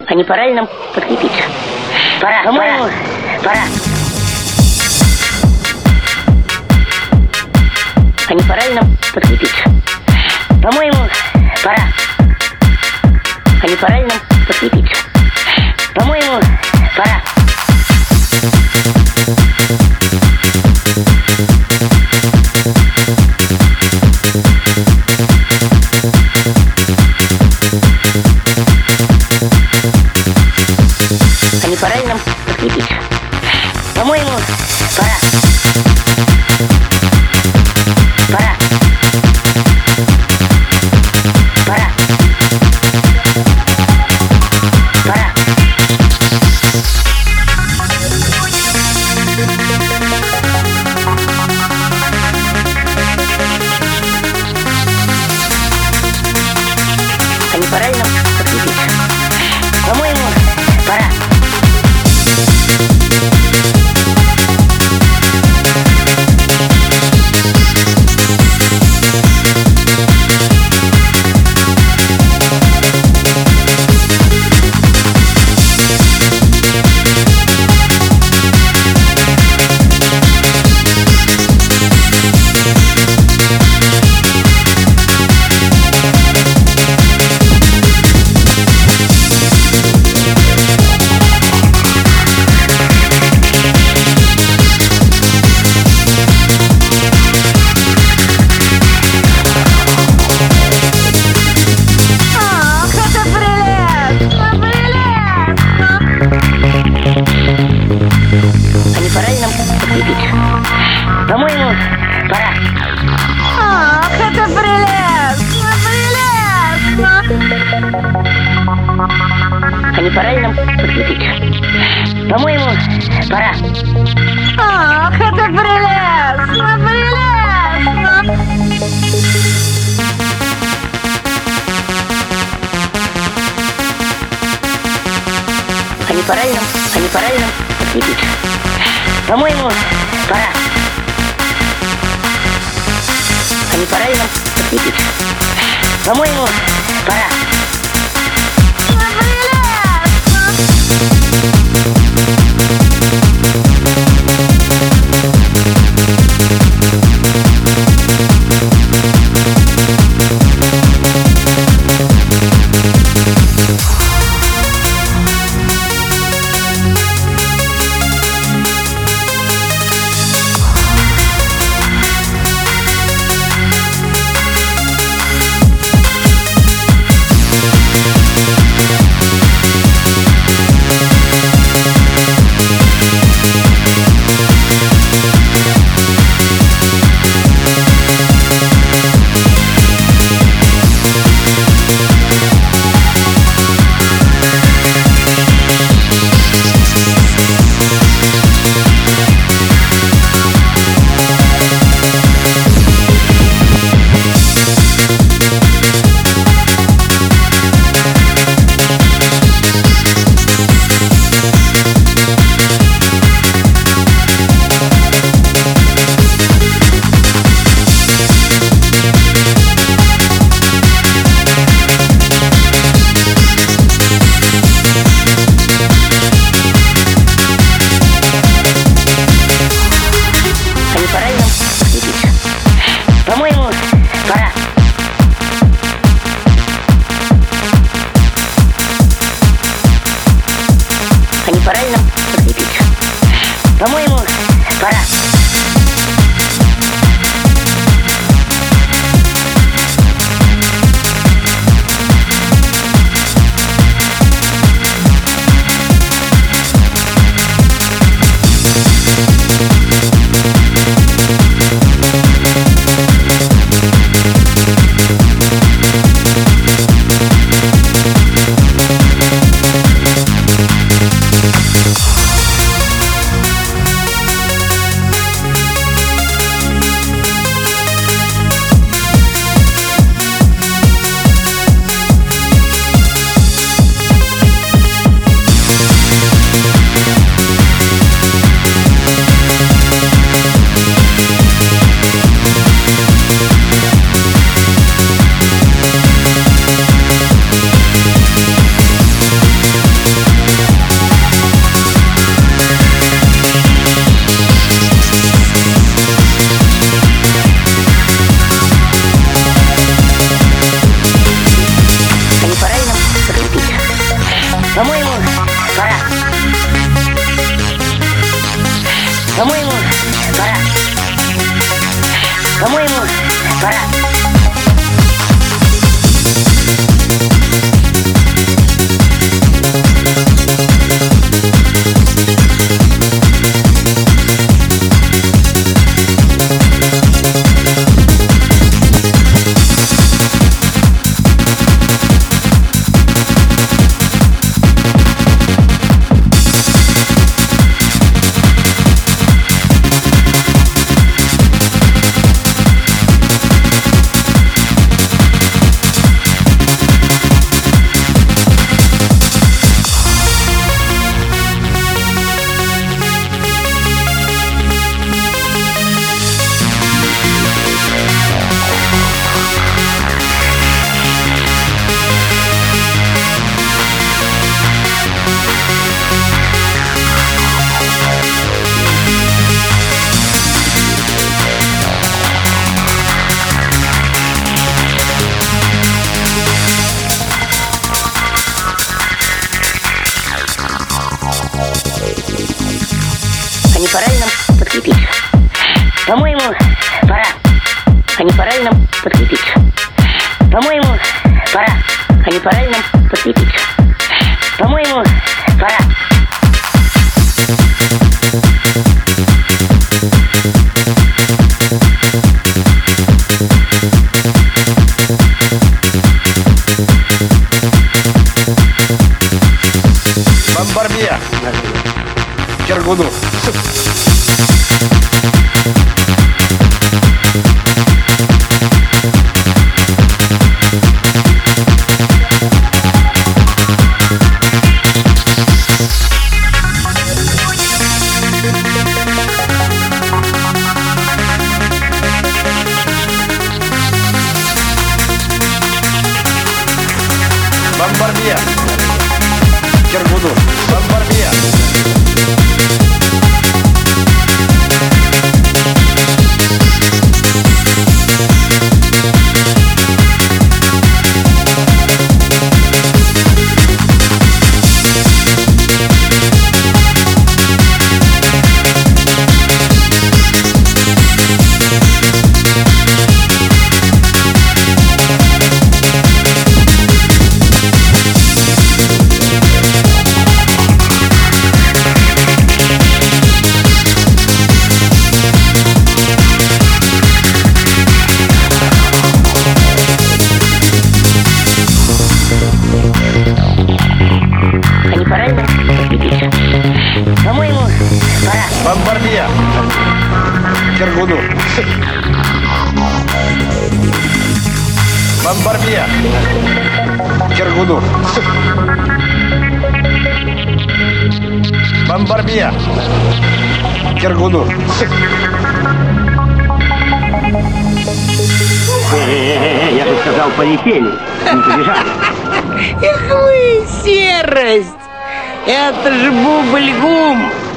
А не пора ли нам подкрепиться? Пора, по-моему, пора. А не пора ли нам подкрепиться? По-моему, пора. А не пора ли нам подкрепиться? По-моему, пора. А не пора ли нам подкрепиться? По-моему, пора. Пора. Пора. Пора. А не пора ли нам подкрепиться? По-моему, пора. А не пора ли нам подкрепиться? По-моему, пора. Ах, это прелестно, прелестно! А не пора ли нам подкрепиться? По-моему, пора. Ах, это прелестно, прелестно! А не пора ли нам подкрепиться? По-моему, пора. А не пора ли нам подкрепиться? По-моему, пора. А не пора ли нам подкрепиться? По-моему, пора. А не пора ли нам подкрепиться? По-моему, пора. По-моему, пора. По-моему, пора. По-моему, пора. А не пора ли нам подкрепиться? По-моему, пора. А не пора ли нам подкрепиться? По-моему, пора. А не пора ли нам подкрепиться? По-моему, пора. Бомбардир. Киргуду. Бомбардир. Киргуду. Бомбардир. А не пора ли нам подкрепиться? По-моему, пора. Бомбардир. Киргуду. Бомбардир. Киргуду. Бомбардир. Киргуду. Я же сказал, полетели, не побежали. Эх вы, серость! Это же бубль-гум!